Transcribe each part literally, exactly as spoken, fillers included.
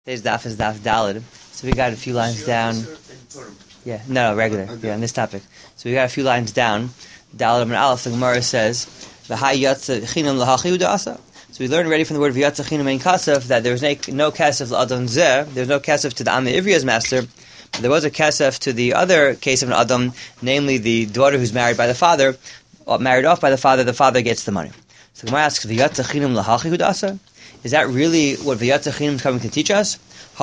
Today's daf is daf dalid. So we got a few lines down. Yeah, no, no, regular. Okay. Yeah, on this topic. So we got a few lines down. Dalid and Aleph, the Gemara says, "V'hai yatsa chinam lahachi udasa." So we learned already from the word v'yatsa chinam ein kasef that there was no, no kasef l'adam zeh. There was no kasef to the Am Ivriya's master. But there was a kasef to the other case of an adam, namely the daughter who's married by the father, or married off by the father. The father gets the money. So the Gemara asks, "V'yatsa chinam lahachi udasa." Is that really what V'yatsa Chinam is coming to teach us?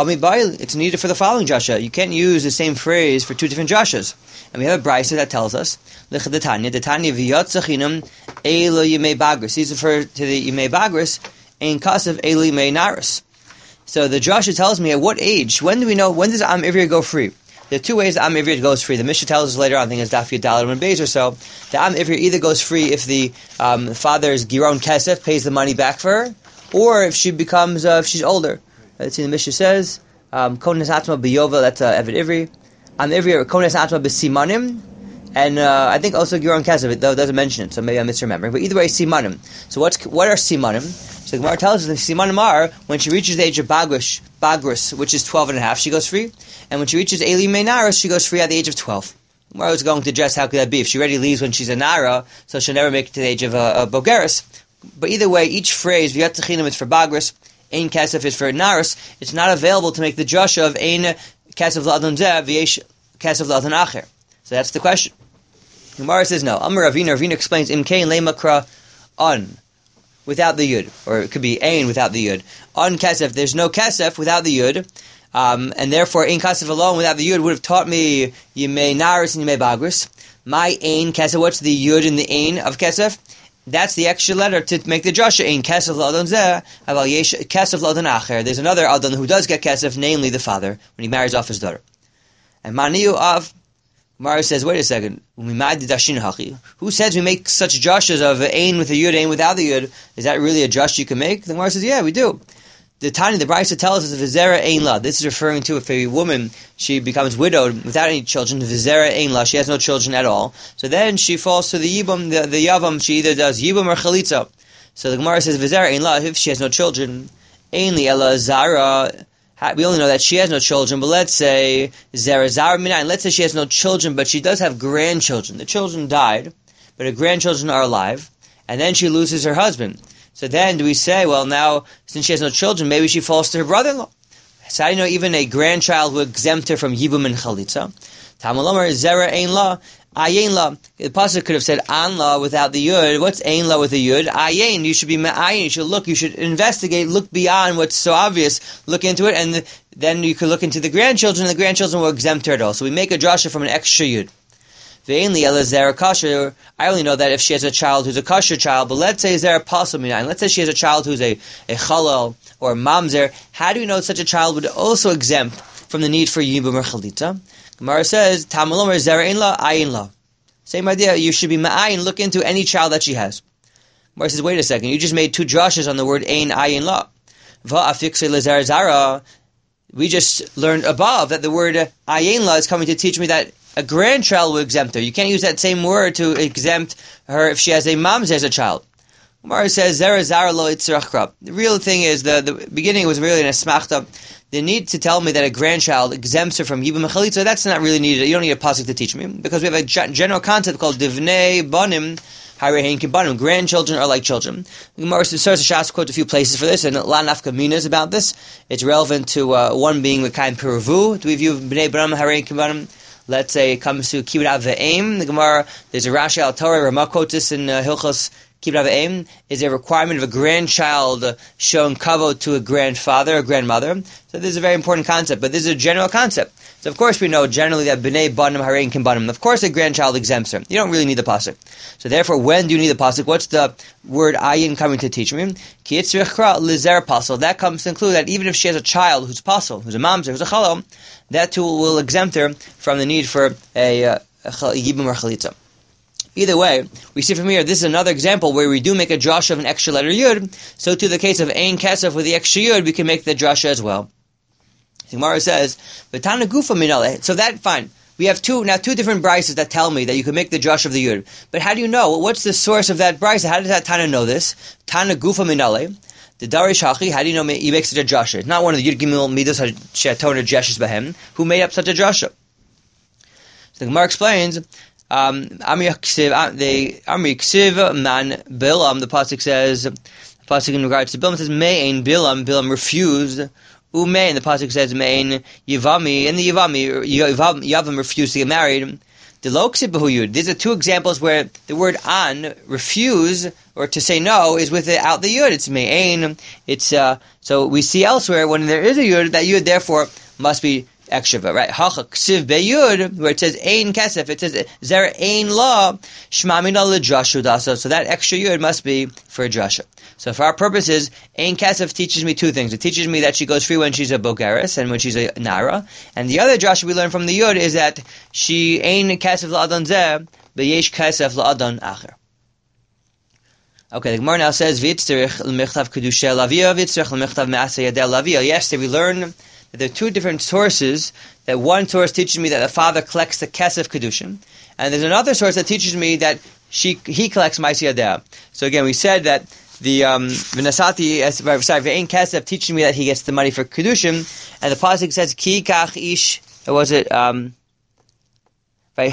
It's needed for the following Joshua. You can't use the same phrase for two different Joshuas. And we have a brisa that tells us, the Tanya, the Tanya V'yatsa Chinam Eilo Yimei Bagris. These refer to the Yimei Bagris, Ein Kasav Eilo Yimei Naris. So the Joshua tells me at what age, when do we know, when does Am Ivriya go free? There are two ways the Am Ivriya goes free. The Mishnah tells us later on, I think it's Daf Yud Daled and Beis or so, the Am Ivriya either goes free if the um, father's Giron Kesef pays the money back for her, or if she becomes, uh, if she's older. Let's see, the Mishnah says, Kones Atma B'Yovel, that's uh, Eved Ivri. Am Ivri, or Kones Atma B'Simanim. And uh, I think also Giron Kesef, though it doesn't mention it, so maybe I'm misremembering. But either way, Simanim. So what's, what are Simanim? So the Gemara tells us that Simanim are, when she reaches the age of Bagrish, Bagris, which is twelve and a half, she goes free. And when she reaches Eli Meinaris, she goes free at the age of twelve. Gemara was going to address how could that be? If she already leaves when she's a Nara, so she'll never make it to the age of uh, a Bogeris. But either way, each phrase, V'yatsa Chinam, is for Bagris, Ein Kesef is for Naris. It's not available to make the Joshua of Ein Kesef L'Adon Zeh, V'yesh Kesef L'Adon Acher. So that's the question. Gemara says no. Amar Ravina, Ravina explains, Im Kein Lemakra On, without the Yud. Or it could be Ein without the Yud. On Kesef, there's no Kesef without the Yud. Um, and therefore, Ein Kesef alone without the Yud would have taught me Yimei Naris and Yimei Bagris. My Ein Kesef, what's the Yud in the Ein of Kesef? That's the extra letter to make the Joshua in Kesef L'Adon Zeh, Aval Yesh Kesef L'Adon Acher. There's another Adon who does get Kesef, namely the father, when he marries off his daughter. And Maniu Av, Mara says, wait a second, who says we make such Joshuas of Ein with a Yud, Ein without the Yud? Is that really a Josh you can make? The Mara says, yeah, we do. The Tanya, the Brisa tells us, Vizera Ein La. This is referring to if a woman, she becomes widowed without any children, Vizera Ein La, she has no children at all. So then she falls to the Yibum, the, the Yavam, she either does Yibum or Chalitza. So the Gemara says, Vizera Ein La, if she has no children, Ein Li Ela Zara, we only know that she has no children, but let's say, Zara Zara Minayin, let's say she has no children, but she does have grandchildren. The children died, but her grandchildren are alive, and then she loses her husband. So then do we say, well now, since she has no children, maybe she falls to her brother-in-law. So how do you know even a grandchild would exempt her from Yibum and Chalitza? Tamalomar, Zera Ein La, Ayin La. The pasuk could have said An La without the Yud. What's Ein La with the Yud? Ayin, you should be Ma'ayin, you should look, you should investigate, look beyond what's so obvious, look into it, and then you could look into the grandchildren, and the grandchildren will exempt her at all. So we make a Joshua from an extra Yud. I only know that if she has a child who's a kosher child, but let's say Zera Pasal Minayin, let's say she has a child who's a, a Chalal or a Mamzer, how do we know such a child would also exempt from the need for Yibum or Chalitza? Gemara says, Tamalomer Zera Ein La, Ayin La. Same idea, you should be Ma'ayin, look into any child that she has. Gemara says, wait a second, you just made two Joshes on the word Ein, Ayin La. Va'afikse L'Zera Zara. We just learned above that the word Ayin La is coming to teach me that a grandchild will exempt her. You can't use that same word to exempt her if she has a mamzer as a child. Gemara says, Zera Zara lo itzrach krab. The real thing is, the, the beginning was really an esmachta. The need to tell me that a grandchild exempts her from Yibum and Chalitza, that's not really needed. You don't need a pasuk to teach me, because we have a general concept called Divnei Banim, Harein Kibanim. Grandchildren are like children. The Gemara starts to Shas quote a few places for this, and La Nafka Minas about this. It's relevant to uh, one being the kind Peruvu. Do we view Bnei Banim, Harein Kibanim? Let's say it comes to Kibbut Av Ve'em, the Gemara, there's a Rashi al Torah, Ramah quotes this in uh, Hilchos Kibbut Av Ve'em, is a requirement of a grandchild uh, showing kavod to a grandfather or grandmother. So this is a very important concept, but this is a general concept. So of course we know generally that B'nai Banim Harein Kim Banim, of course a grandchild exempts her. You don't really need the pasuk. So therefore, when do you need the pasuk? What's the word ayin coming to teach me? Ki yitzrichra lizer pasal. That comes to include that even if she has a child who's pasal, who's a mamzer, who's a chalom, that too will exempt her from the need for a, uh, a yibum or chalitza. Either way, we see from here, this is another example where we do make a drasha of an extra letter yud. So to the case of ein kesef with the extra yud, we can make the drasha as well. The Gemara says, "V'tana gufa minale." So that fine. We have two now two different brises that tell me that you can make the drush of the yud. But how do you know? What's the source of that brise? How does that Tana know this? Tana gufa minale. The Darish Hachi, how do you know he makes such a drasha? It's not one of the Yud Gimel Midos Shetona Jeshes Behem who made up such a drasha. So the Gemara explains, um, Amri Ksiv, the Amri Ksiv Man Bilam, the pasuk says, the pasuk in regards to Bilam says, Mein Bilam, Bilam refused, Umein, the pasuk says, Mein Yivami, and the Yivami, Yavam refused to get married. The Loksib Behuyud. These are two examples where the word an, refuse, or to say no, is without the yud. It's me'ain. It's, uh, so we see elsewhere when there is a yud, that yud therefore must be extra, right? Hacha ksiv beyud, where it says ein kesef, it says zer ein la, shmamina l'drashu dasa. So that extra yud must be for a drasha. So for our purposes, ein kesef teaches me two things. It teaches me that she goes free when she's a bogeres and when she's a nara. And the other drasha we learn from the yud is that she ein kesef la'adon zeh, beyesh kesef la'adon acher. Okay, the Gemara now says, v'yitzterich l'michtav kedusha lavia, v'yitzterich l'michtav me'asa yadeh lavia. Yesterday we learned that there are two different sources. That one source teaches me that the father collects the kesef kedushin, and there's another source that teaches me that she he collects ma'aseh yadeh. So again, we said that the um, v'nasati, sorry, v'ein kesef teaches me that he gets the money for kedushin, and the pasuk says ki kach ish. What was it? Um, That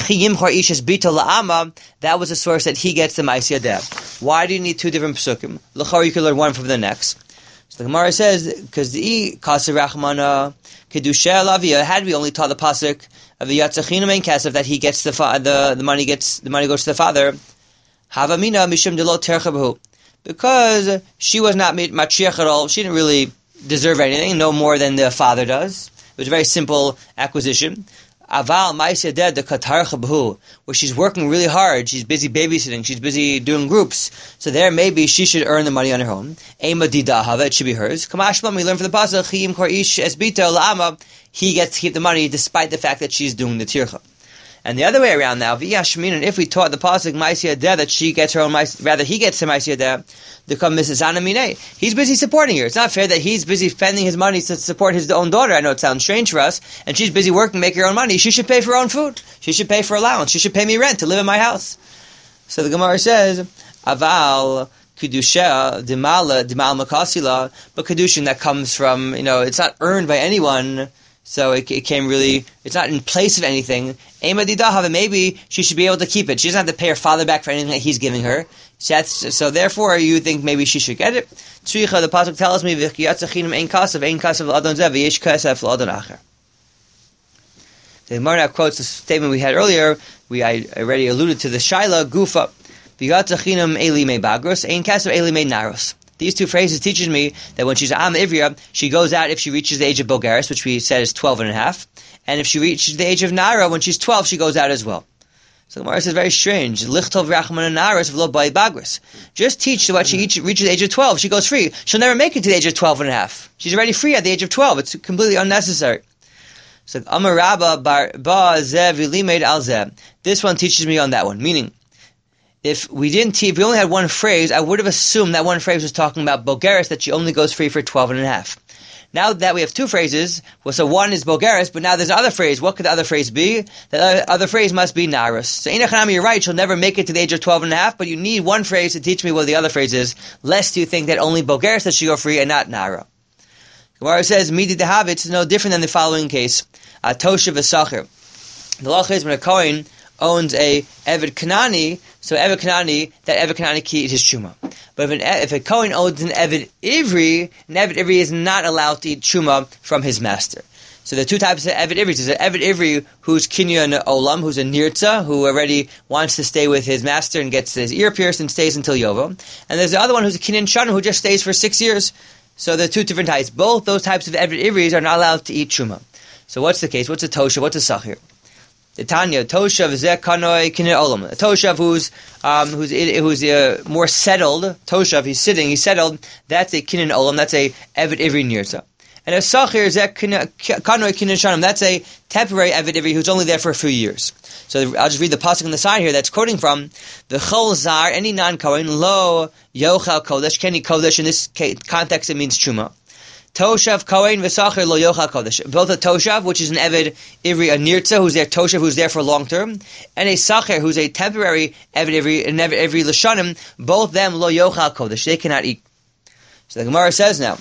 was a source that he gets the ma'aseh yadeh. Why do you need two different pesukim? L'chor, you can learn one from the next. So the Gemara says, because the i kaseh rachmana kedusha lavia, had we only taught the pasuk of the yatzachinu mein kesef that he gets the fa- the the money gets the money goes to the father, havamina mishum delo terchabahu, because she was not matriach at all. She didn't really deserve anything, no more than the father does. It was a very simple acquisition. Aval ma'aseh yadeh the katarcha b'hu, where she's working really hard, she's busy babysitting, she's busy doing groups. So there, maybe she should earn the money on her own. Ema didahava, it should be hers. Kamashlam, we learn from the pasuk, chiyim kor ish esbita la'ama, he gets to keep the money despite the fact that she's doing the tircha. And the other way around now, v'yashmin, if we taught the pasuk ma'aseh yadeh that she gets her own, rather he gets her ma'aseh yadeh, to come Missus Anamine. He's busy supporting her. It's not fair that he's busy spending his money to support his own daughter. I know it sounds strange for us, and she's busy working, making her own money. She should pay for her own food. She should pay for allowance. She should pay me rent to live in my house. So the Gemara says, Aval kedusha dimala dimal makasila, but kedushin that comes from, you know, it's not earned by anyone. So it, it came really, it's not in place of anything. Maybe she should be able to keep it. She doesn't have to pay her father back for anything that he's giving her. So, that's, so therefore, you think maybe she should get it. Tzricha, the pasuk tells me, the Gemara now quotes the statement we had earlier. We I already alluded to the Shaila Gufa. These two phrases teaches me that when she's Am Ivriya, she goes out if she reaches the age of Bogeres, which we said is twelve and a half. And if she reaches the age of Nara, when she's twelve, she goes out as well. So the Gemara says very strange. Lichtov Rachman Naras v'lo bay bagris. Just teach that when she reaches the age of twelve, she goes free. She'll never make it to the age of twelve and a half. She's already free at the age of twelve. It's completely unnecessary. So Amar Rabba bar ba zev v'limeid al zev. This one teaches me on that one. Meaning, if we didn't te- if we only had one phrase, I would have assumed that one phrase was talking about Bogeres, that she only goes free for twelve and a half. Now that we have two phrases, well, so one is Bogeres, but now there's another phrase. What could the other phrase be? The other phrase must be Naras. So Einachanami, you're right, she'll never make it to the age of twelve and a half, but you need one phrase to teach me what the other phrase is, lest you think that only Bogeres that she go free and not Nara. Gemara says, Midi Dehav, it's no different than the following case. Uh, Tosha v'Sacher. The law is when a Kohen owns a Eved Kanani, so Eved Kanani, that Eved Kanani key is his Truma. But if, an, if a Kohen owns an Eved Ivri, an Eved Ivri is not allowed to eat Truma from his master. So there are two types of Eved Ivris. There's an Eved Ivri who's Kinyan Olam, who's a Nirtza, who already wants to stay with his master and gets his ear pierced and stays until Yovel. And there's the other one who's a Kinyan Shana, who just stays for six years. So there are two different types. Both those types of Eved Ivris are not allowed to eat Truma. So what's the case? What's a Tosha? What's a Sachir? The Tanya Toshav Zeh Kanoi Kinyan Olam. A Toshav who's um, who's who's uh, more settled. Toshav, he's sitting, he's settled. That's a Kinyan Olam. That's a Eved Ivri Nirza. And a Sachir Zeh Kanoi Kinyan Shanim. That's a temporary Eved Ivri who's only there for a few years. So I'll just read the pasuk on the side here. That's quoting from the Chol Zar. Any non-Kohen lo Yochal Kodesh. Kenny Kodesh. In this context, it means Truma. Toshav Kohen v'Sacher lo yochal kodesh. Both a Toshav, which is an Eved Ivri, a Nirtza, who's there, Toshav, who's there for long term, and a Sacher, who's a temporary Eved Ivri, an Eved Ivri l'shanim, both them lo yochal kodesh. They cannot eat. So the Gemara says now,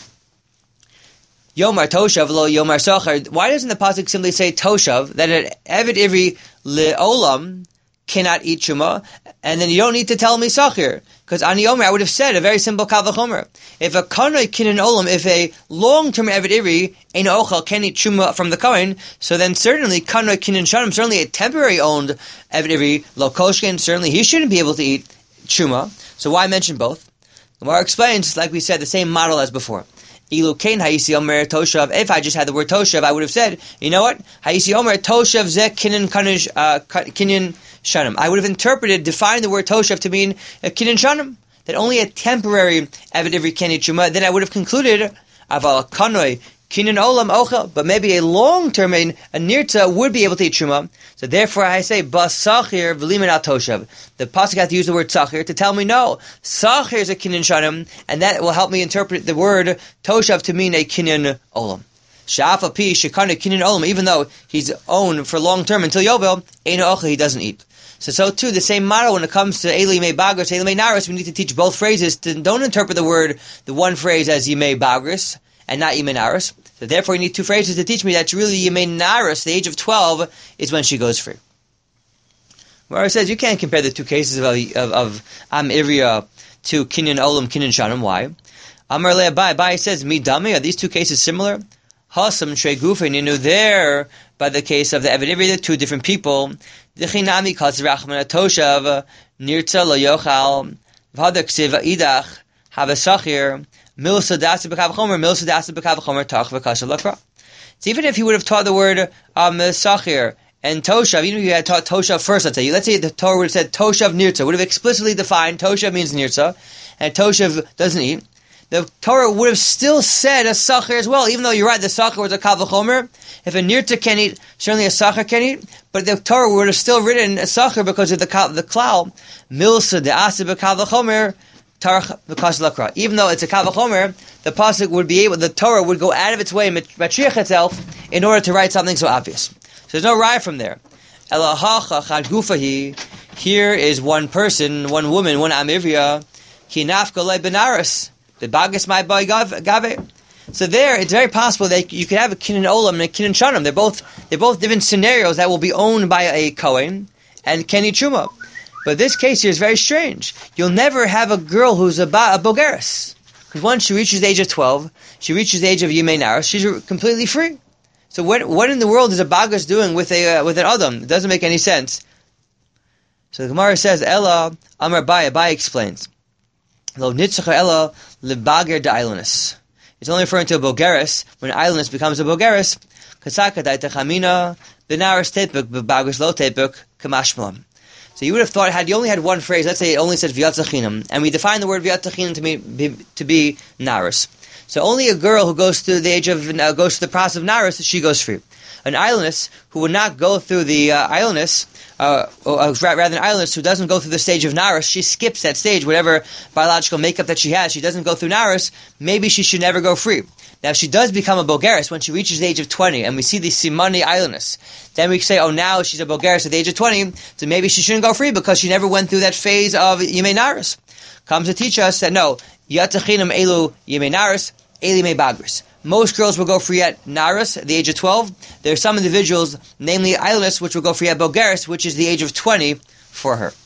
Yomar Toshav lo Yomar Sachar. Why doesn't the pasuk simply say Toshav, that an Eved Ivri le'olam cannot eat Truma, and then you don't need to tell me Sachir? Because Ani Yomer, I would have said a very simple Kal V'chomer. If a Kanoi Kinan Olam, if a long-term Eved Ivri, Ein Ochel, can eat Truma from the Kohen, so then certainly Kanoi Kinan Shanim, certainly a temporary owned Eved Ivri, Lo Koshkin, certainly he shouldn't be able to eat Truma. So why mention both? The Gemara explains, like we said, the same model as before. Ilu Kain Hayisi Omer Toshav. If I just had the word Toshav, I would have said, you know what? Hayisi Omer Toshav Ze Kinan Kanish Kinyan Shanim. I would have interpreted, defined the word Toshav to mean a Kinyan Shanim, that only a temporary Eved Ivri can eat Truma. Then I would have concluded Aval Kanoi Kinyan Olam Ochel, but maybe a long-term, a Nirta would be able to eat Truma. So therefore I say, Bas Sachir V'limin Al Toshav. The pasuk has to use the word Sachir to tell me, no, Sachir is a Kinyan Shanim, and that will help me interpret the word Toshav to mean a Kinyan Olam. Sha'afa Pi Shekana Kinyan Olam, even though he's owned for long-term until Yovel, Ein Ochel, he doesn't eat. So, so too, the same model when it comes to Eli Yimei Bagris, Eli Yimei Naris, we need to teach both phrases. To, don't interpret the word, the one phrase as Yimei Bagris, and not Yimei Naris. So therefore, you need two phrases to teach me that really Yimei Naris, the age of twelve, is when she goes free. Where it says you can't compare the two cases of of, of Am Ivria to Kinyan Olam, Kinyan Shanim. Why? Amar Le Abai, Abai says, Mi Dami, are these two cases similar? Hasam Shei Gufen, you know, there, by the case of the Eved Ivri, the two different people. Dechinami Katz Rachman Toshav, Nirtza Lo Yochal, V'hada Ksiva Idach, Havasachir, Mil Sadasa B'kav Chomer, Mil Sadasa B'kav Chomer, Tach V'kasha Lakra. So even if he would have taught the word um, Sachir and Toshav, even if you had taught Toshav first, let's say, let's say the Torah would have said Toshav Nirtza, would have explicitly defined Toshav means Nirtza, and Toshav doesn't eat. The Torah would have still said a Sachir as well, even though you're right, the Sachir was a Kav Chomer. If a Nirtza can eat, certainly a Sachir can eat, but the Torah would have still written a Sachir because of the the Klal, Milsa de Asib Kav Chomer, Tarch V'kas Lakra. Even though it's a Kav Chomer, the pasuk would be able, the Torah would go out of its way, matriach itself, in order to write something so obvious. So there's no raya from there. Elahacha chad gufahi. Here is one person, one woman, one Amivria. Ki nafka le benaris. The bagas my boy gave. So there, it's very possible that you could have a Kinyan Olam and a Kinyan Shanim. They're both they're both different scenarios that will be owned by a Kohen and Kenny Truma. But this case here is very strange. You'll never have a girl who's a, ba- a Bogeris. Because once she reaches the age of twelve, she reaches the age of Yimei Naris, she's completely free. So what what in the world is a Bagas doing with a uh, with an Adam? It doesn't make any sense. So the Gemara says, Ella Amar Bai, Bai explains. Lo nitzacha Ella lebager de Eilinus. It's only referring to a Bogeris when Eilinus becomes a Bogeris. Kasaka daita chamina benaris tepuk bebagas lo tepuk kamashmalam. So you would have thought, had you only had one phrase, let's say it only says v'yatzachinam, and we define the word v'yatzachinam to be to be naris. So only a girl who goes through the age of uh, goes through the process of naris, she goes free. An Eilinus who would not go through the uh, Eilinus, uh, or, uh, rather than Eilinus who doesn't go through the stage of naris, she skips that stage, whatever biological makeup that she has, she doesn't go through naris, maybe she should never go free. Now if she does become a Bogeris when she reaches the age of twenty, and we see the Simani Eilinus, then we say, oh now she's a Bogeris at the age of twenty, so maybe she shouldn't go free because she never went through that phase of Yimei Naris. Comes to teach us that no, Yatachinam Elu Yimei Naris, Eli Yimei Bagris. Most girls will go free at Naris at the age of twelve. There are some individuals, namely Eilinus, which will go free at Bogeris, which is the age of twenty for her.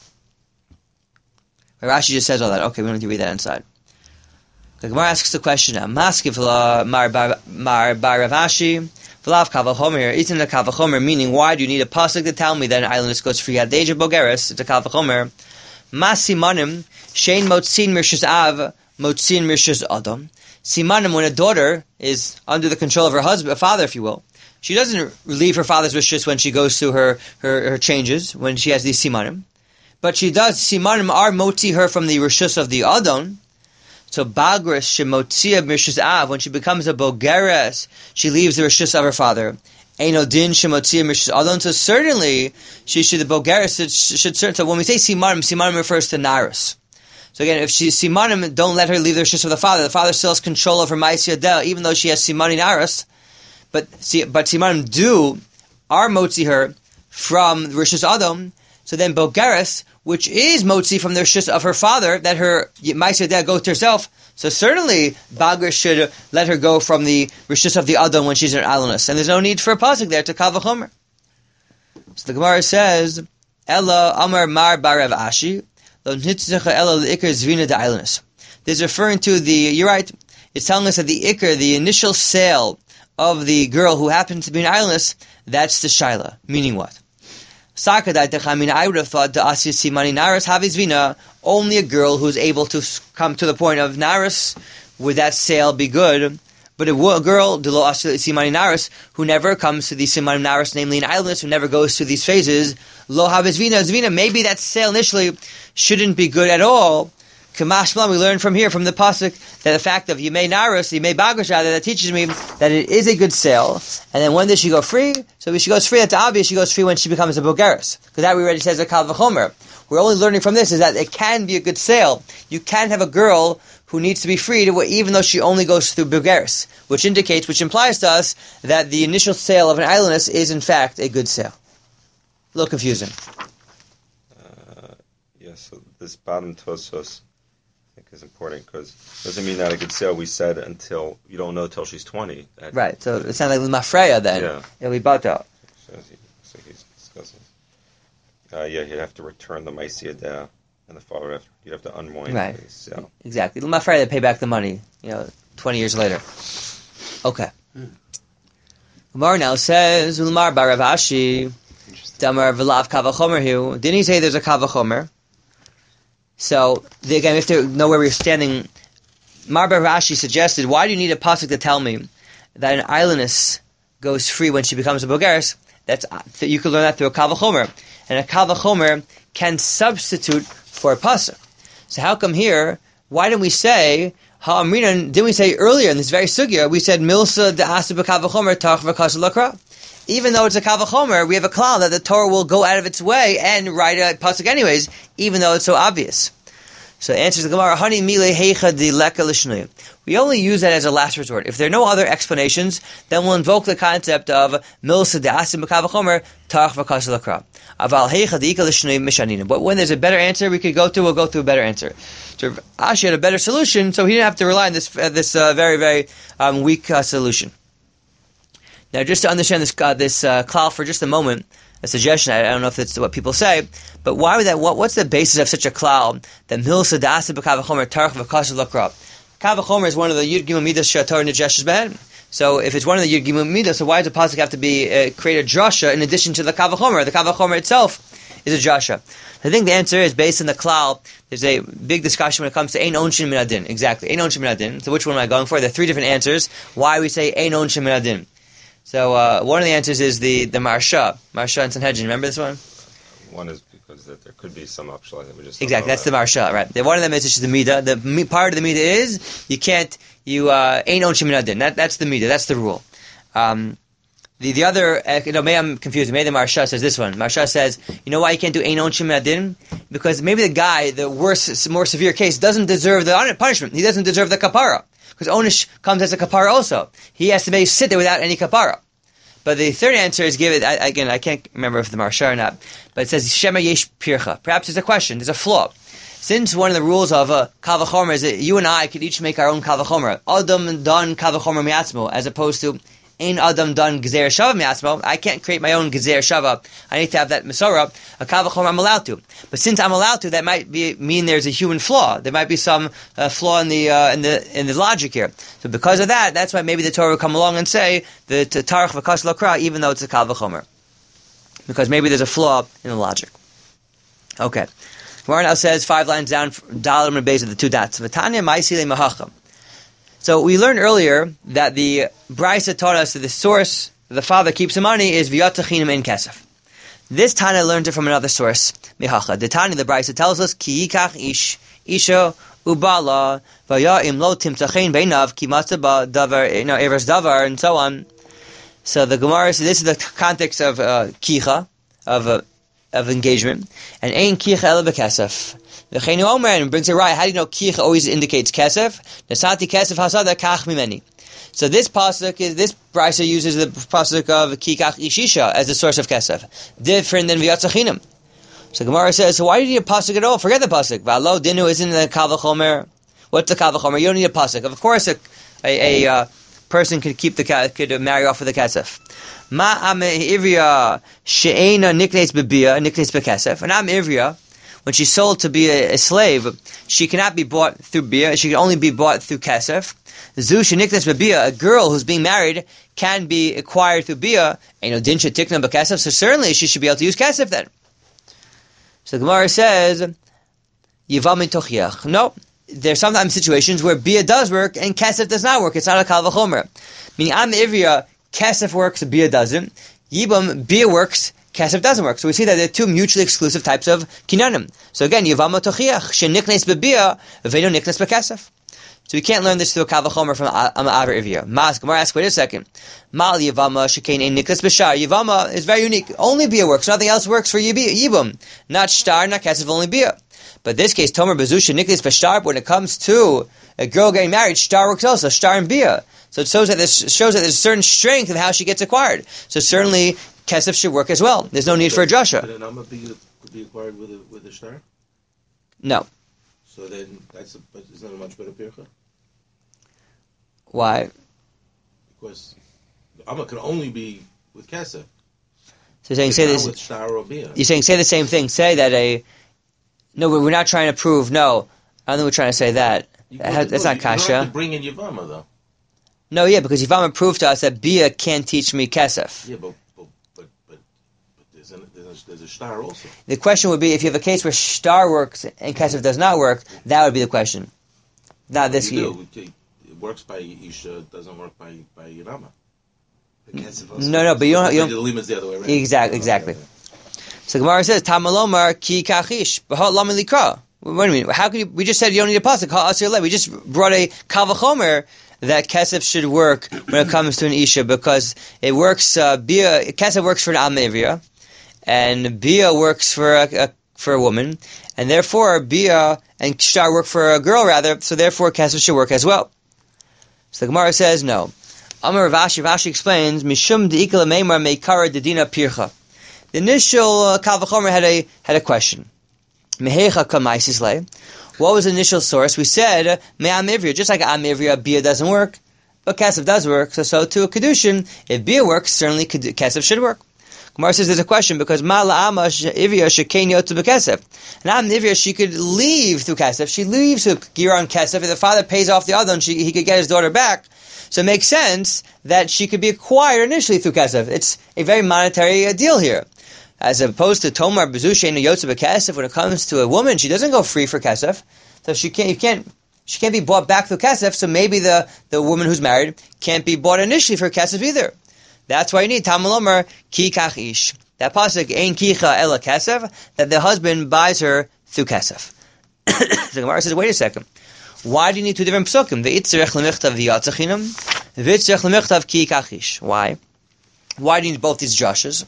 Rashi just says all that. Okay, we don't need to read that inside. The Gemara asks the question, Maskiv Mar Bar Ravashi, Vlav Kavachomer, isn't a Kavachomer, meaning why do you need a pasuk to tell me that an Eilinus goes free at the age of Bogeris? It's a Kavachomer. Masimanim, Shein Motzin Mirshus Av, Motzin Mirshus Adam. Simanim, when a daughter is under the control of her husband, a father, if you will, she doesn't leave her father's rishus when she goes through her, her, her changes, when she has these simanim. But she does, simanim are motzi her from the rishus of the adon. So bagris shemotzia mirshus av, when she becomes a bogeres, she leaves the rishus of her father. Eino din shemotzia mirshus adon. So certainly, she should, the bogeres should, should, should, so when we say simanim, simanim refers to naris. So again, if she simanim, don't let her leave the rishus of the father. The father still has control over ma'aseh yadeh, even though she has simani naris. But but simanim do are motzi her from rishus adam. So then Bogeres, which is motzi from the rishus of her father, that her ma'aser dad goes to herself. So certainly Bagr should let her go from the rishus of the Adam when she's in Alanis. And there's no need for a pasuk there to Kal V'chomer. So the Gemara says, Ella Amar Mar Barev Ashi, Lo Nitznecha Ella L'Ikr Zvina de Alanis. This is referring to the, you're right, it's telling us that the Ikr, the initial sale of the girl who happens to be in Alanis, that's the Shaila. Meaning what? I would have thought the Asya Simani Naras Haviz Vina, only a girl who's able to come to the point of Naras, would that sale be good? But a, a girl, the Lo Asya Simani Naras, who never comes to the Simani Naras, namely in Islanders, who never goes to these phases, Lo Haviz Vina, Zvina, maybe that sale initially shouldn't be good at all. Kamashma, we learn from here, from the pasuk, that the fact of Yimei Naras, Yimei Bagrash, that teaches me that it is a good sale. And then when does she go free? So if she goes free, that's obvious. She goes free when she becomes a Bogeres. Because that we already says a Kal V'chomer. We're only learning from this is that it can be a good sale. You can have a girl who needs to be freed, even though she only goes through Bogeres, which indicates, which implies to us that the initial sale of an islandess is in fact a good sale. A little confusing. Uh, yeah, so this bottom Tosos is important because it doesn't mean that a good sale we said until you don't know till she's twenty. That, right, so it sounds like Mafreya then. Yeah. It'll be Bata. So he's discussing. Uh, yeah, you'd have to return the Maisiyah and the father after. You'd have to unwind right. the sale. Exactly. Mafreya, they pay back the money, you know, twenty years later. Okay. Gemara now says, Ulmar Barav Ashi, Damar V'lav Kavachomer Hu. Didn't he say there's a Kavachomer? So, the, again, we have to know where we're standing. Marbar Rashi suggested, why do you need a pasuk to tell me that an islandess goes free when she becomes a Bogeres? That's, you can learn that through a Kal V'chomer. And a Kal V'chomer can substitute for a pasuk. So how come here, why didn't we say, Ha'amrinan, didn't we say earlier in this very sugya, we said, Milsa de'asa b'Kal V'chomer tach v'kasa l'kra. Even though it's a Kal V'chomer, we have a klal that the Torah will go out of its way and write a pasuk anyways, even though it's so obvious. So the answer is the Gemara, Hani mile heicha di leka l'shnuyim. We only use that as a last resort. If there are no other explanations, then we'll invoke the concept of milsa de'asim b'Kal V'chomer tach v'kasa l'kra. Aval heicha di ika l'shnuyim mishanina. But when there's a better answer we could go to, we'll go to a better answer. So Ashi had a better solution, so he didn't have to rely on this uh, this uh, very, very um, weak uh, solution. Now, just to understand this uh, this uh, klal for just a moment, a suggestion, I, I don't know if it's what people say, but why would that, what, what's the basis of such a klal, that milsa da'asa b'Kal V'chomer tarach v'kasa l'kra? Kal V'chomer is one of the Yud Gimel Midas Shatar Nejeshes Behen. So if it's one of the Yud Gimel Midas, so why does the pasuk have to be, uh, create a drasha in addition to the Kal V'chomer? The Kal V'chomer itself is a drasha. I think the answer is based on the klal. There's a big discussion when it comes to Ein Onshin Min Adin. Exactly, Ein Onshin Min Adin. So which one am I going for? There are three different answers why we say Ein Onshin Min Adin. So uh, one of the answers is the, the Marsha. Marsha and Sanhedrin. Remember this one? One is because that there could be some upshot that we just exactly. That's that. The Marsha, right? The, one of them is just the Midah. The mi, part of the Midah is you can't you uh, ain't on Sheminadin. That that's the Midah. That's the rule. Um, the the other uh, you know maybe I'm confused. Maybe the Marsha says this one. Marsha says you know why you can't do ain't on Sheminadin? Because maybe the guy, the worse, more severe case, doesn't deserve the punishment. He doesn't deserve the kapara. Because Onish comes as a kapara also. He has to maybe sit there without any kapara. But the third answer is given, I, again, I can't remember if the Marsha or not, but it says, Shema yesh pircha. Perhaps there's a question, there's a flaw. Since one of the rules of a Kal V'chomer is that you and I could each make our own Kal V'chomer, Adam done Kal V'chomer miatzmo, as opposed to Ein Adam done Gezer Shava miatzmo, I can't create my own Gezer Shava. I need to have that Masorah. A Kal V'chomer I'm allowed to. But since I'm allowed to, that might be, mean there's a human flaw. There might be some uh, flaw in the uh, in the in the logic here. So because of that, that's why maybe the Torah will come along and say the Tarach V'kas L'Kra, even though it's a Kal V'chomer, because maybe there's a flaw in the logic. Okay, Gemara now says five lines down, Dalam and Beis of the two dots. V'tanya Ma'isile Mahacham. So we learned earlier that the Brisa taught us that the source the father keeps the money is V'yatachinam in Kesef. This Tana learned it from another source, Mihacha. The Tana, the Brisa tells us, Ki yikach ish, isha, ubala, v'ya im lo timtachin beinav, ki matzaba, davar, you know, eres davar, and so on. So the Gemara says, this is the context of uh, kicha, of uh, of engagement, and ein kicha ela b'kesef. V'cheinu omer, and brings a right. How do you know kicha always indicates kesef? Nesati kesef hasada kach mimeni. So this pasuk is this brisa uses the pasuk of kikach ishisha as the source of kesef, different than v'yatzachinam. So Gemara says, so why do you need a pasuk at all? Forget the pasuk. V'alo dinu isn't the kal v'chomer. What's the kal v'chomer? You don't need a pasuk. Of course, a a, a uh, person could keep the could marry off with the kesef. Ma am ivria she'ena niknes bebia niknes bekesef. And am ivria, when she's sold to be a, a slave, she cannot be bought through bia. She can only be bought through kesef. Zu sheniknes bebia, a girl who's being married can be acquired through bia. You know, din shetikna bekesef. So certainly she should be able to use kesef then. So the Gemara says, Yivam tochiach. No, there's sometimes situations where bia does work and kesef does not work. It's not a kal v'chomer. Meaning, am ivria, kesef works, bia doesn't. Yibam, bia works, kesef doesn't work. So we see that there are two mutually exclusive types of kinyanim. So again, Yivam tochiach, sheniknes bebia, v'eno niknes bekesef. So we can't learn this through a kal v'chomer from Avar Ivya. Mas, Gemara asks, wait a second. Mal Yivama shekain ein niklas b'shar. Yivama is very unique. Only bia works. Nothing else works for Yibum. Not shtar, not kesef, only bia. But this case, Tomer Bezusha niklas b'shtar, when it comes to a girl getting married, shtar works also, shtar and bia. So it shows that, this, shows that there's a certain strength of how she gets acquired. So certainly, kesef should work as well. There's no need for a drasha. Could an amma be, be acquired with a, with a shtar? No. So then, that's a, but is that a much better pircha? Why? Because the amma can only be with kesef. So you're saying, say this, with shtar or bia. you're saying say the same thing. Say that a... No, we're not trying to prove, no. I don't think we're trying to say that. that has, that's no, not you, kasha. You don't have to bring in Yivama, though. No, yeah, because Yivama proved to us that bia can't teach me kesef. Yeah, but but but, but, but there's, a, there's, a, there's a shtar also. The question would be, if you have a case where shtar works and kesef does not work, that would be the question. Not this year. It works by Isha, it doesn't work by, by Yirama. No, no, but you don't... You don't the limit's the other way around. Exactly, exactly. So Gemara says, Tamalomar ki kachish, b'hot lama likra. Wait a minute, how can you... We just said you don't need a pasuk, ha'asir le. We just brought a kal v'chomer that kesef should work when it comes to an Isha, because it works, uh, bia, kesef works for an am ivria, and bia works for a, a for a woman, and therefore bia and shtar work for a girl rather, so therefore kesef should work as well. So the Gemara says no. Amar Rashi, Rashi explains, Mishum de'ikala meimar meikara dedina pircha. The initial uh, kal v'chomer had a had a question. Mehecha kamaisis le. What was the initial source? We said me'am ivria, just like am ivria, bia doesn't work, but kesef does work. So so to a kedushin, if bia works, certainly kesef should work. Gemara says there's a question because ma'la ama ivria shekein yotzu bekesef. And am ivria, she could leave through kesef. She leaves through gira on kesef. If the father pays off the other, and she, he could get his daughter back. So it makes sense that she could be acquired initially through kesef. It's a very monetary uh, deal here. As opposed to Tomar Bezusha and Yotze Bekesef, when it comes to a woman, she doesn't go free for kesef. So she can't, you can't, she can't be bought back through kesef, so maybe the, the woman who's married can't be bought initially for kesef either. That's why you need Tamalomer ki kach ish. That pasuk, ein kicha ela kesef, that the husband buys her through kesef. The Gemara says, wait a second. Why do you need two different psukim? V'itzrech lemichtav v'yatzachinam, v'itzrech lemichtav ki kachish. Why? Why do you need both these drushes?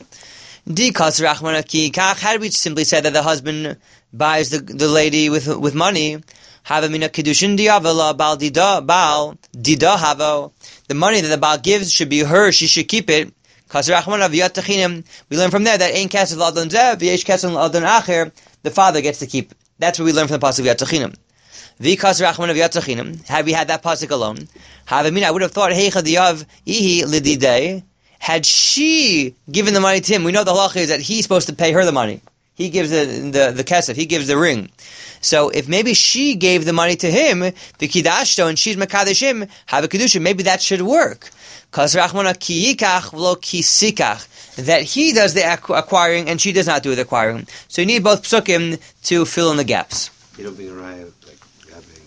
Dikas rachmana ki kach. How do we simply say that the husband buys the the lady with with money? Havamina kedushin diavela bal dida bal dida havo. The money that the baal gives should be hers. She should keep it. Kas rachmana v'yatzachinam. We learn from there that ein kesef l'adon zeh v'yesh kesef l'adon acher. The father gets to keep. That's what we learn from the pasuk v'yatzachinam. V'kas rachman of yatzachinam. Had we had that pasuk alone, Havamina, I would have thought heicha diyav ihi lididei. Had she given the money to him, we know the halacha is that he's supposed to pay her the money. He gives the the, the kesef, he gives the ring. So if maybe she gave the money to him, the kidashto, and she's mekadeshim, have a kedusha, maybe that should work. Kas rachmana ki yikach v'lo ki sikach. That he does the acquiring and she does not do the acquiring. So you need both psukim to fill in the gaps. You don't bring a raya like having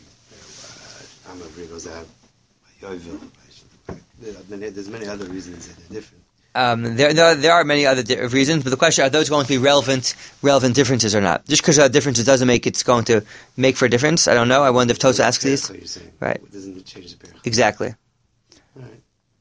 Amma goes out by Yovel. There's many other reasons that they're different. Um, there, there, there are many other di- reasons, but the question: are those going to be relevant, relevant differences or not? Just because there are differences doesn't make it's going to make for a difference. I don't know. I wonder if Tosa asks these. That's what you're saying. Right? Doesn't it change the parach? Exactly. All right.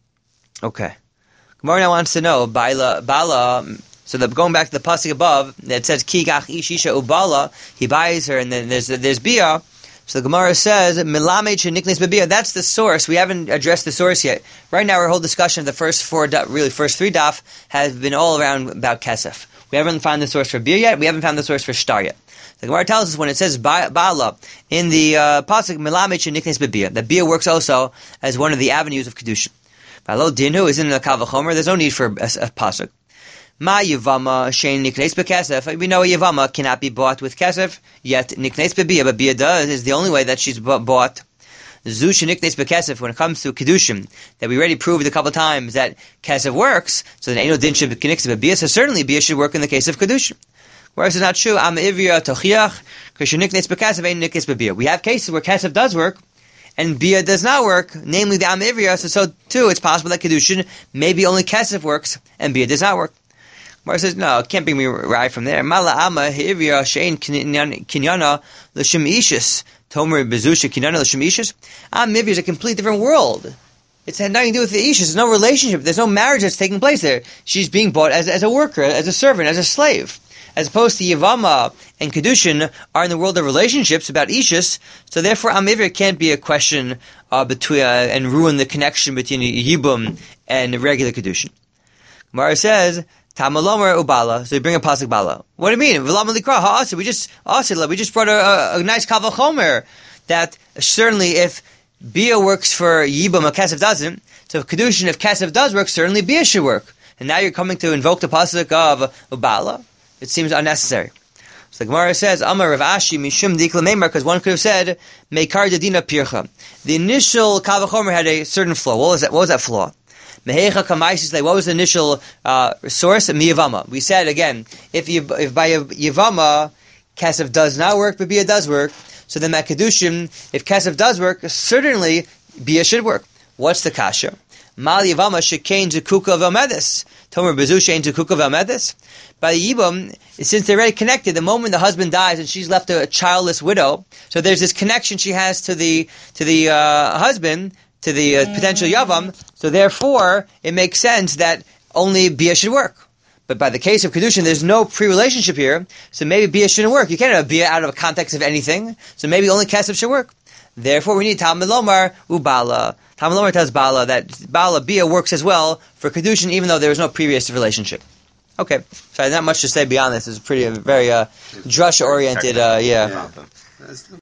Okay. Gemara now wants to know Bala Bala. So the, going back to the pasuk above, that says Kigach Ishisha Ubala. He buys her, and then there's there's Bia. So the Gemara says, Milamed sheniknes bebia. That's the source. We haven't addressed the source yet. Right now, our whole discussion of the first four, really first three daf, has been all around about kesef. We haven't found the source for Bia yet. We haven't found the source for Shtar yet. The Gemara tells us when it says Ba'ala in the uh, pasuk Melamed sheniknes bebia, that Bia works also as one of the avenues of kedushin. Ba'alo dinu is in the Kal V'chomer. There's no need for a, a pasuk. Ma yivama shein niknes bekesef. We know a yivama cannot be bought with kesef, yet niknes bebia, but Bia does is the only way that she's bought. Zu sheniknes bekesef. When it comes to kedushin, that we already proved a couple of times that kesef works, so then ain't no din should niknes bebia. So certainly Bia should work in the case of kedushin. Whereas it's not true. Am ivya tochiach kisheniknes bekesef ain't niknes bebia. We have cases where kesef does work and Bia does not work, namely the am ivya. So, so too, it's possible that kedushin maybe only kesef works and Bia does not work. Mar says, no, it can't bring me right from there. Mala ama ivya shein kinyana l'shem ishis tomer bezusha kinyana l'shem ishis. Am ivya is a complete different world. It's had nothing to do with the ishis. There's no relationship. There's no marriage that's taking place there. She's being bought as as a worker, as a servant, as a slave. As opposed to Yavama and Kedushin are in the world of relationships about Ishus, so therefore Amivir can't be a question uh, between uh, and ruin the connection between Yibum and regular Kedushin. Gemara says, Tamalomer Ubala, so you bring a pasuk Bala. What do you mean? We just we just brought a, a, a nice Kal V'chomer that certainly if Bia works for Yibum, a Kesef doesn't, so Kedushin, if Kesef does work, certainly Bia should work. And now you're coming to invoke the pasuk of Ubala? It seems unnecessary. So the Gemara says, Amar Rav Ashi Mishum Dikla Meimar, because one could have said, Meikar Dedina Pircha. The initial Kal V'chomer had a certain flaw. What was that? What was that flaw? Mehecha Kamaisis. What was the initial uh, source? Miyavama. We said again, if you if by Yavama Kesef does not work, but Bia does work, so then that Kedushim, if Kesef does work, certainly Bia should work. What's the kasha? Mal Yavama Shekain Zekuka V'Amedis. Tomer Bezu Shein Zekuka V'Amedis. By the Yibum, since they're already connected, the moment the husband dies and she's left a, a childless widow, so there's this connection she has to the to the uh, husband, to the uh, potential Yavam, so therefore it makes sense that only Bia should work. But by the case of Kedushin, there's no pre-relationship here, so maybe Bia shouldn't work. You can't have Bia out of a context of anything, so maybe only Kesef should work. Therefore, we need Talmud Lomar Ubala. Talmud Lomar tells Bala that Bala Bia works as well for Kedushin, even though there was no previous relationship. Okay, so not much to say beyond this. It's pretty, a very uh, drush-oriented, uh, yeah. yeah.